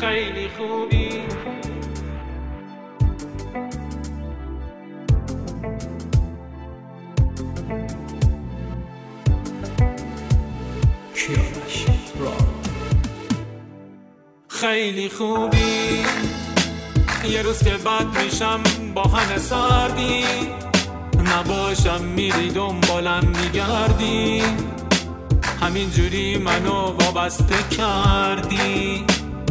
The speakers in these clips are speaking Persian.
خیلی خوبی. خیلی خوبی، یه روز که بد میشم با همه سردی، نباشم میری دنبالم میگردی، همینجوری منو وابسته کردی.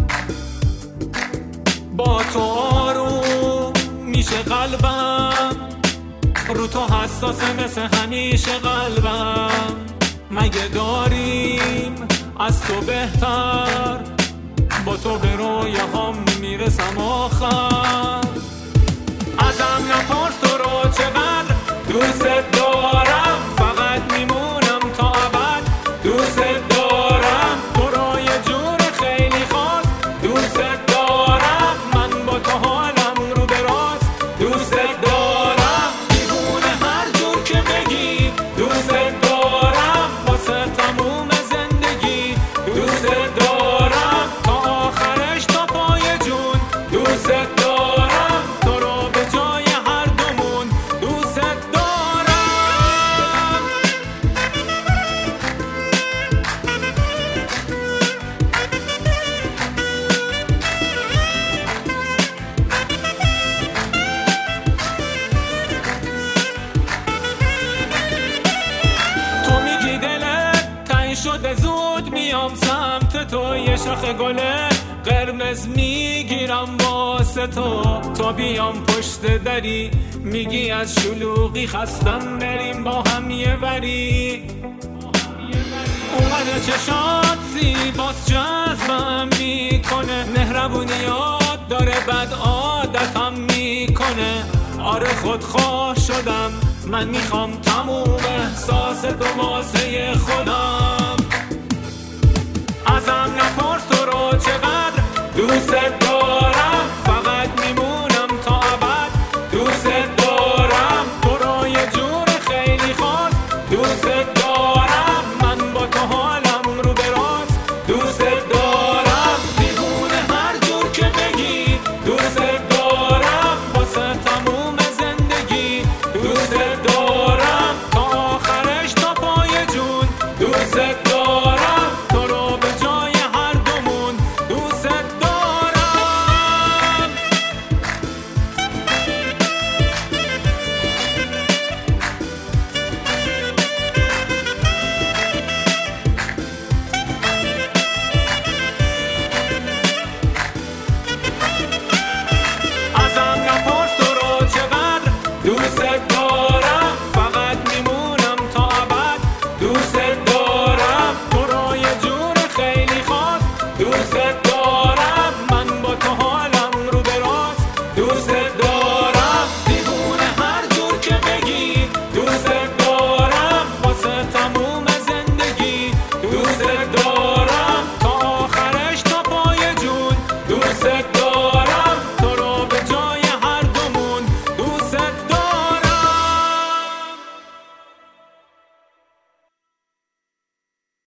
با تو آروم میشه قلبم، رو تو حساسه مثل همیشه قلبم. مگه داریم از تو بهتر، با تو به رویاهام میرسم آخر. ازم نپرس تو رو چقدر دوست دارم، فقط میمونم تا ابد دوست دارم. تو رو یه جور خیلی خاص دوست دارم، من با تو حالم رو به راست دوست دارم. دیوونه هر جور که بگی دوست دارم، واسه تموم زندگی دوست دارم. تا آخرش تا پای جون دوست دارم، تو رو به جای هر دومون دوست دارم. تو میگی دلت تنگ شده زود میام سمت تو، یه شاخ گله قرمز میگیرم واسه تو. تا بیام پشت دری میگی از شلوغی خستم، بریم با هم یه وری. اومده چشات زیباست جذبم میکنه، مهربونیات داره بد عادتم میکنه. آره خودخواه شدم، من میخوام تموم احساس تو واسه خودم. ازم نپرس تو رو چقدر دوست دارم، فقط میمونم تا ابد دوست دارم. تو رو یه جور خیلی خاص دوست دارم، من با تو حالم رو به راست دوست دارم. دیوونه هر جور که بگی دوست دارم، واسه تموم زندگی دوست دارم. تا آخرش تا پای جون دوست دارم.